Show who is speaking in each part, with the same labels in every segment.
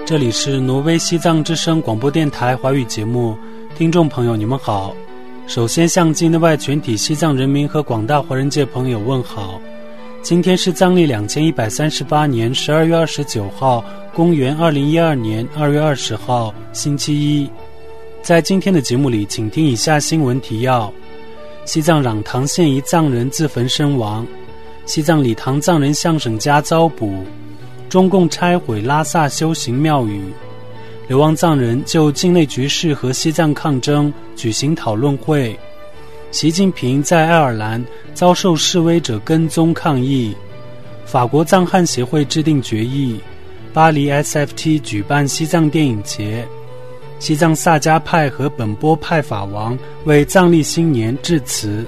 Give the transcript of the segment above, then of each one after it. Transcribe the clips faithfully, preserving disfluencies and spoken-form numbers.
Speaker 1: 这里是挪威西藏之声广播电台华语节目，听众朋友你们好。首先向境内外全体西藏人民和广大华人界朋友问好。今天是藏历两千一百三十八年十二月二十九号，公元二零一二年二月二十号，星期一。在今天的节目里，请听以下新闻提要：西藏壤塘县一藏人自焚身亡，西藏理塘藏人相省家遭捕，中共拆毁拉萨修行庙宇，流亡藏人就境内局势和西藏抗争举行讨论会，习近平在爱尔兰遭受示威者跟踪抗议，法国藏汉协会制定决议，巴黎 S F T 举办西藏电影节，西藏萨迦派和本波派法王为藏历新年致辞。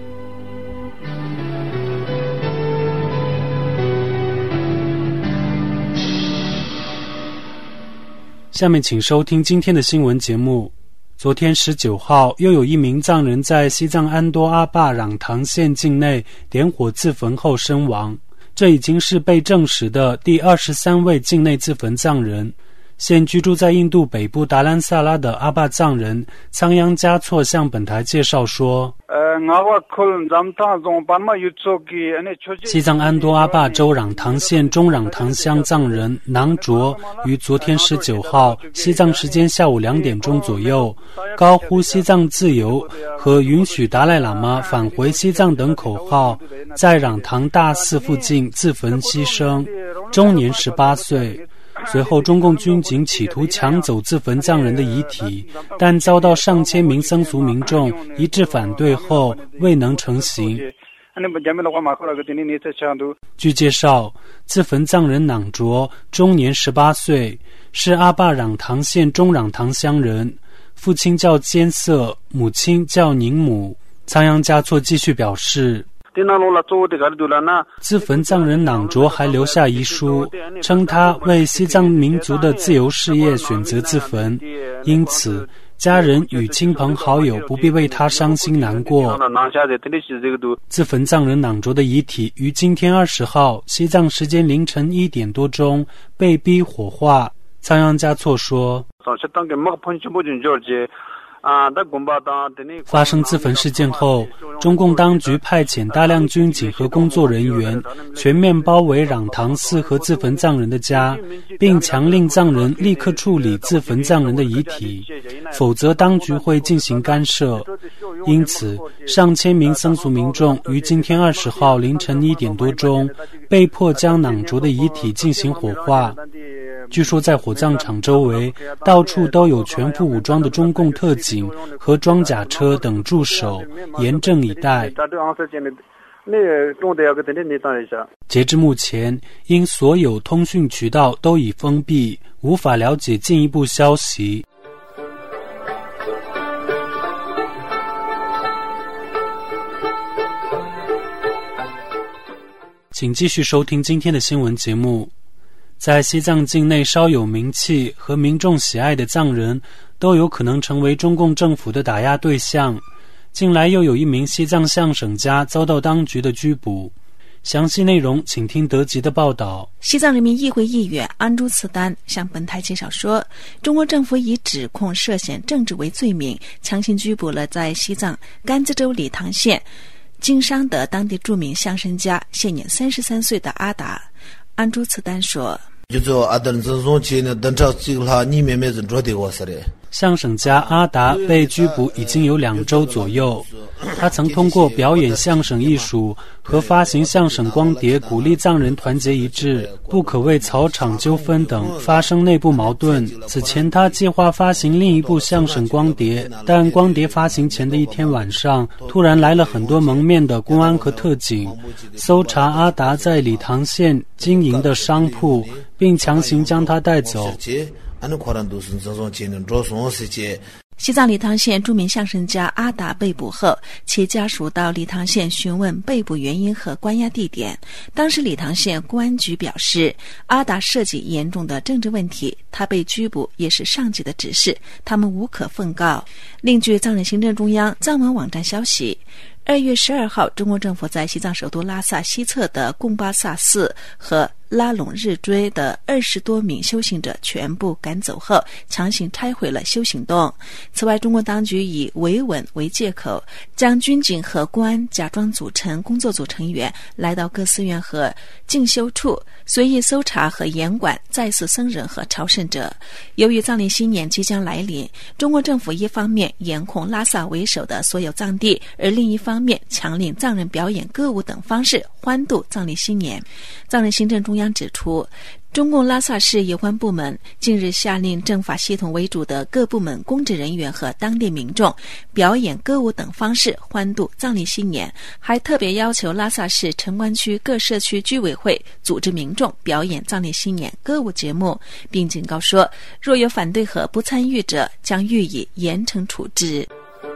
Speaker 1: 下面请收听今天的新闻节目。昨天十九号，又有一名藏人在西藏安多阿坝壤塘县境内点火自焚后身亡，这已经是被证实的第二十三位境内自焚藏人。现居住在印度北部达兰萨拉的阿坝藏人仓央嘉措向本台介绍说，西藏安多阿坝州壤塘县中壤塘乡藏人囊卓于昨天十九号西藏时间下午两点钟左右，高呼西藏自由和允许达赖喇嘛返回西藏等口号，在壤塘大寺附近自焚牺牲，终年十八岁。随后中共军警企图抢走自焚藏人的遗体，但遭到上千名僧俗民众一致反对后未能成行。据介绍，自焚藏人囊卓终年十八岁，是阿坝壤塘县中壤塘乡人，父亲叫坚瑟，母亲叫宁母。仓央嘉措继续表示，自焚藏人囊卓还留下遗书，称他为西藏民族的自由事业选择自焚，因此家人与亲朋好友不必为他伤心难过。自焚藏人囊卓的遗体于今天二十号西藏时间凌晨一点多钟被逼火化。仓央嘉措说，发生自焚事件后，中共当局派遣大量军警和工作人员全面包围壤塘寺和自焚藏人的家，并强令藏人立刻处理自焚藏人的遗体，否则当局会进行干涉。因此，上千名僧俗民众于今天二十号凌晨一点多钟被迫将囊卓的遗体进行火化。据说在火葬场周围到处都有全副武装的中共特警和装甲车等驻守，严阵以待。截至目前，因所有通讯渠道都已封闭，无法了解进一步消息。请继续收听今天的新闻节目。在西藏境内稍有名气和民众喜爱的藏人都有可能成为中共政府的打压对象。近来又有一名西藏相省家遭到当局的拘捕。详细内容请听德吉的报道。
Speaker 2: 西藏人民议会议员安珠次丹向本台介绍说，中国政府以指控涉嫌政治为罪名，强行拘捕了在西藏甘孜州理塘县经商的当地著名相声家，现年三十三岁的阿达。安珠次丹说，相声家阿达被拘捕已经有两周左右。他曾通过表演相声艺术和发行相声光碟鼓励藏人团结一致，不可为草场纠纷等发生内部矛盾。此前他计划发行另一部相声光碟，但光碟发行前的一天晚上，突然来了很多蒙面的公安和特警，搜查阿达在理塘县经营的商铺，并强行将他带走。西藏理塘县著名相声家阿达被捕后，其家属到理塘县询问被捕原因和关押地点。当时理塘县公安局表示，阿达涉及严重的政治问题，他被拘捕也是上级的指示，他们无可奉告。另据藏人行政中央藏文网站消息，二月十二号，中国政府在西藏首都拉萨西侧的贡巴萨寺和
Speaker 3: 拉拢日追的二十多名修行者全部赶走后，强行拆毁了修行洞。此外，中国当局以维稳为借口，将军警和公安假装组成工作组成员，来到各寺院和进修处，随意搜查和严管在寺僧人和朝圣者。由于藏历新年即将来临，中国政府一方面严控拉萨为首的所有藏地，而另一方面强令藏人表演歌舞等方式欢度藏历新年。藏人行政中央指出，中共拉萨市有关部门近日下令政法系统为主的各部门公职人员和当地民众表演歌舞等方式欢度藏历新年，还特别要求拉萨市城关区各社区居委会组织民众表演藏历新年歌舞节目，并警告说，若有反对和不参与者，将予以严惩处置。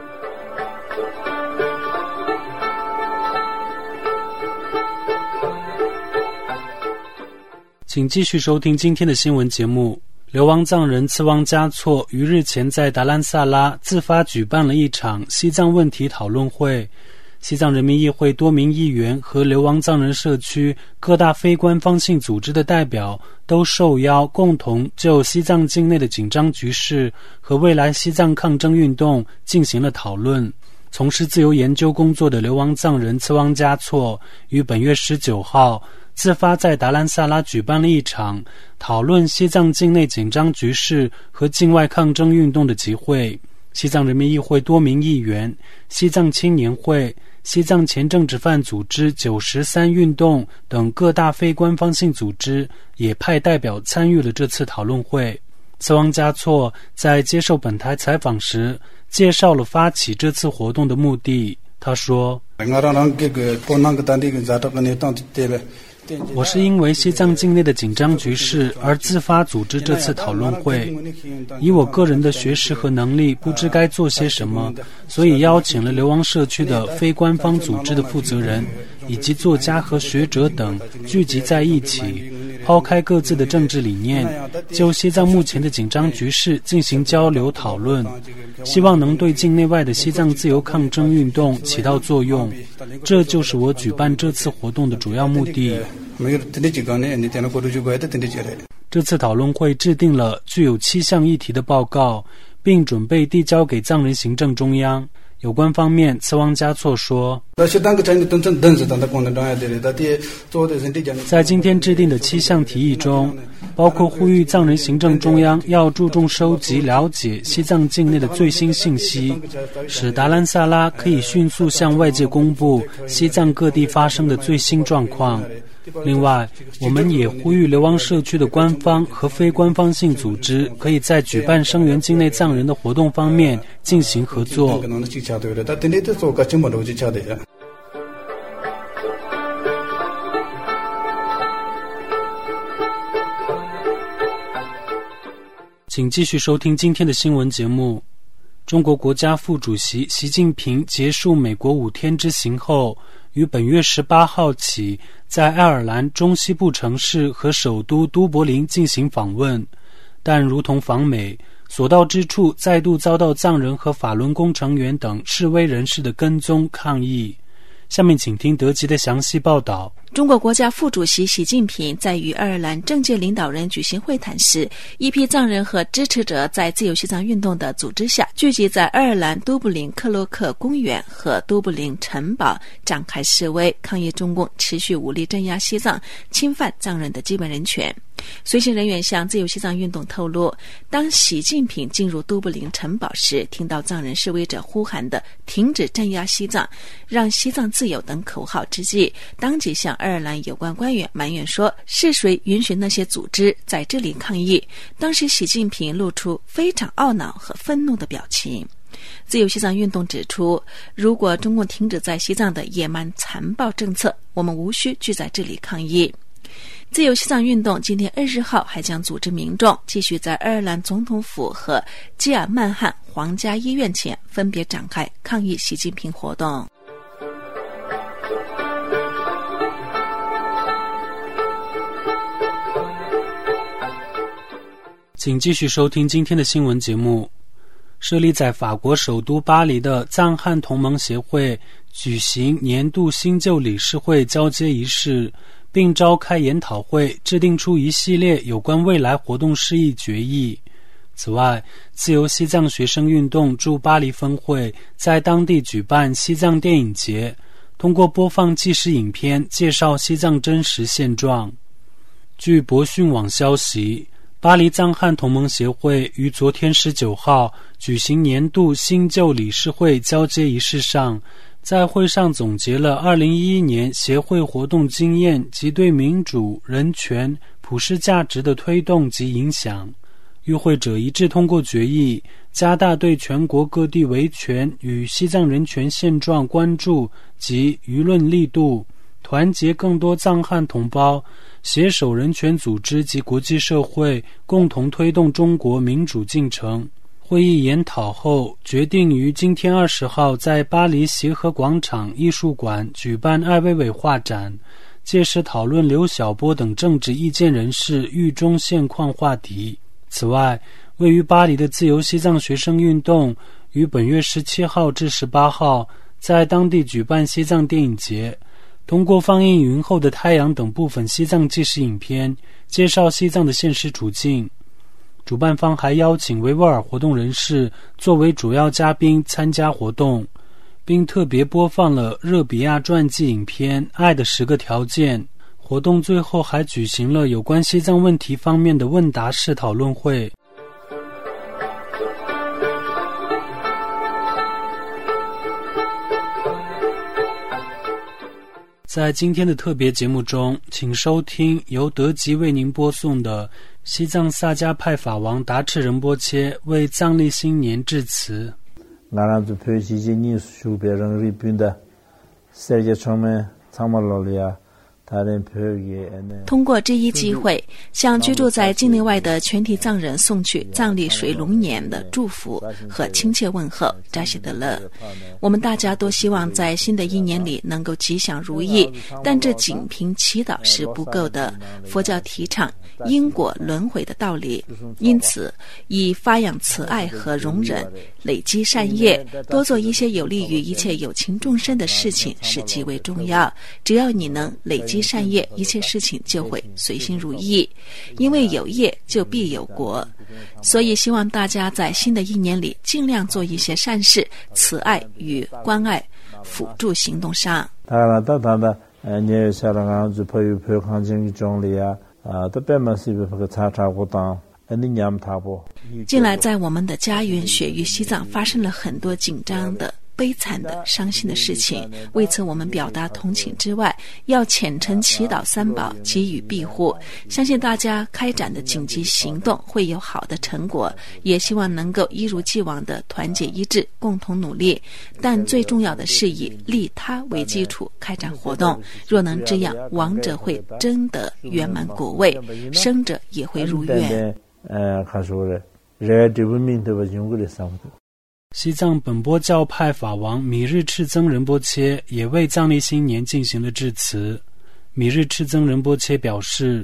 Speaker 1: 请继续收听今天的新闻节目。流亡藏人次旺嘉措于日前在达兰萨拉自发举办了一场西藏问题讨论会，西藏人民议会多名议员和流亡藏人社区各大非官方性组织的代表都受邀共同就西藏境内的紧张局势和未来西藏抗争运动进行了讨论。从事自由研究工作的流亡藏人次旺嘉措于本月十九号自发在达兰萨拉举办了一场讨论西藏境内紧张局势和境外抗争运动的集会。西藏人民议会多名议员、西藏青年会、西藏前政治犯组织九十三运动等各大非官方性组织也派代表参与了这次讨论会。次旺嘉措在接受本台采访时介绍了发起这次活动的目的。他说，我是因为西藏境内的紧张局势而自发组织这次讨论会，以我个人的学识和能力不知该做些什么，所以邀请了流亡社区的非官方组织的负责人以及作家和学者等聚集在一起，抛开各自的政治理念，就西藏目前的紧张局势进行交流讨论，希望能对境内外的西藏自由抗争运动起到作用。这就是我举办这次活动的主要目的。这次讨论会制定了具有七项议题的报告，并准备递交给藏人行政中央。有关方面，次旺嘉措说，在今天制定的七项提议中，包括呼吁藏人行政中央要注重收集了解西藏境内的最新信息，使达兰萨拉可以迅速向外界公布西藏各地发生的最新状况。另外，我们也呼吁流亡社区的官方和非官方性组织可以在举办声援境内藏人的活动方面进行合作。请继续收听今天的新闻节目。中国国家副主席习近平结束美国五天之行后，于本月十八号起在爱尔兰中西部城市和首都都柏林进行访问，但如同访美，所到之处再度遭到藏人和法轮工程员等示威人士的跟踪抗议。下面请听德籍的详细报道。
Speaker 3: 中国国家副主席习近平在与爱尔兰政界领导人举行会谈时，一批藏人和支持者在自由西藏运动的组织下聚集在爱尔兰都柏林克洛克公园和都柏林城堡展开示威，抗议中共持续武力镇压西藏，侵犯藏人的基本人权。随行人员向自由西藏运动透露，当习近平进入都柏林城堡时，听到藏人示威者呼喊的停止镇压西藏，让西藏自由等口号之际，当即向爱尔兰有关官员埋怨说，是谁允许那些组织在这里抗议。当时习近平露出非常懊恼和愤怒的表情。自由西藏运动指出，如果中共停止在西藏的野蛮残暴政策，我们无需聚在这里抗议。自由西藏运动今天二十号还将组织民众继续在爱尔兰总统府和基尔曼汉皇家医院前分别展开抗议习近平活动。
Speaker 1: 请继续收听今天的新闻节目。设立在法国首都巴黎的藏汉同盟协会举行年度新旧理事会交接仪式，
Speaker 2: 并召开研讨会，制定出一系列有关未来活动事宜决议。此外，自由西藏学生运动驻巴黎分会在当地举办西藏电影节，通过播放纪实影片介绍西藏真实现状。据博讯网消息，巴黎藏汉同盟协会于昨天十九号举行年度新旧理事会交接仪式上，在会上总结了二零一一年协会活动经验及对民主、人权、普世价值的推动及影响。与会者一致通过决议，加大对全国各地维权与西藏人权现状关注及舆论力度，团结更多藏汉同胞，携手人权组织及国际社会，共同推动中国民主进程。会议研讨后，决定于今天二十号在巴黎协和广场艺术馆举办艾薇薇画展，届时讨论刘晓波等政治意见人士狱中现况话题。此外，位于巴黎的自由西藏学生运动于本月十七号至十八号在当地举办西藏电影节，通过放映《云后的太阳》等部分西藏纪实影片，介绍西藏的现实处境。主办方还邀请维吾尔活动人士作为主要嘉宾参加活动，并特别播放了热比亚传记影片《爱的十个条件》。活动最后还举行了有关西藏问题方面的问答式讨论会。在今天的特别节目中，请收听由德吉为您播送的西藏萨迦派法王达赤仁波切为藏历新年致辞。
Speaker 3: 通过这一机会，向居住在境内外的全体藏人送去藏历水龙年的祝福和亲切问候，扎西德勒。我们大家都希望在新的一年里能够吉祥如意，但这仅凭祈祷是不够的。佛教提倡因果轮回的道理，因此以发扬慈爱和容忍，累积善业，多做一些有利于一切有情众生的事情是极为重要。只要你能累积善业，一切事情就会随心如意，因为有业就必有果。所以希望大家在新的一年里尽量做一些善事，慈爱与关爱辅助行动上。近来在我们的家园雪域西藏发生了很多紧张的悲惨的伤心的事情，为此我们表达同情之外，要虔诚祈祷三宝给予庇护。相信大家开展的紧急行动会有好的成果，也希望能够一如既往的团结一致，共同努力。但最重要的是以利他为基础开展活动，若能这样，亡者会真的圆满果位，生者也会如愿。
Speaker 2: 西藏本波教派法王米日赤增仁波切也为藏历新年进行了致辞。米日赤增仁波切表示，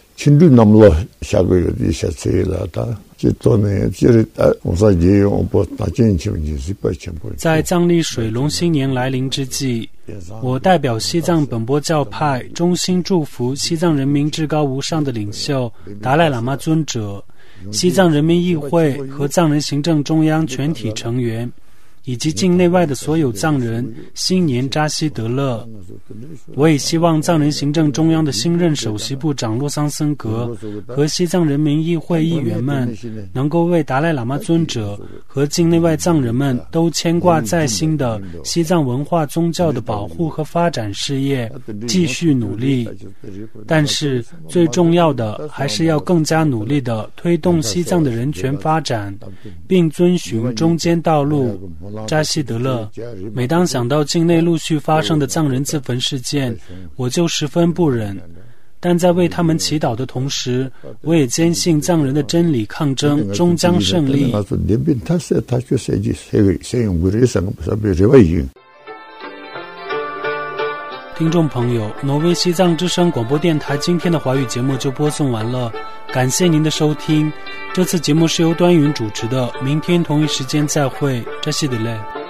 Speaker 2: 在藏历水龙新年来临之际，我代表西藏本波教派衷心祝福西藏人民至高无上的领袖达赖喇嘛尊者、西藏人民议会和藏人行政中央全体成员，以及境内外的所有藏人新年扎西德勒。我也希望藏人行政中央的新任首席部长洛桑森格和西藏人民议会议员们能够为达赖喇嘛尊者和境内外藏人们都牵挂在心的西藏文化宗教的保护和发展事业继续努力。但是最重要的还是要更加努力地推动西藏的人权发展，并遵循中间道路。扎西德勒。每当想到境内陆续发生的藏人自焚事件，我就十分不忍。但在为他们祈祷的同时，我也坚信藏人的真理抗争终将胜利。听众朋友，挪威西藏之声广播电台今天的华语节目就播送完了，感谢您的收听。这次节目是由端云主持的，明天同一时间再会，扎西德勒。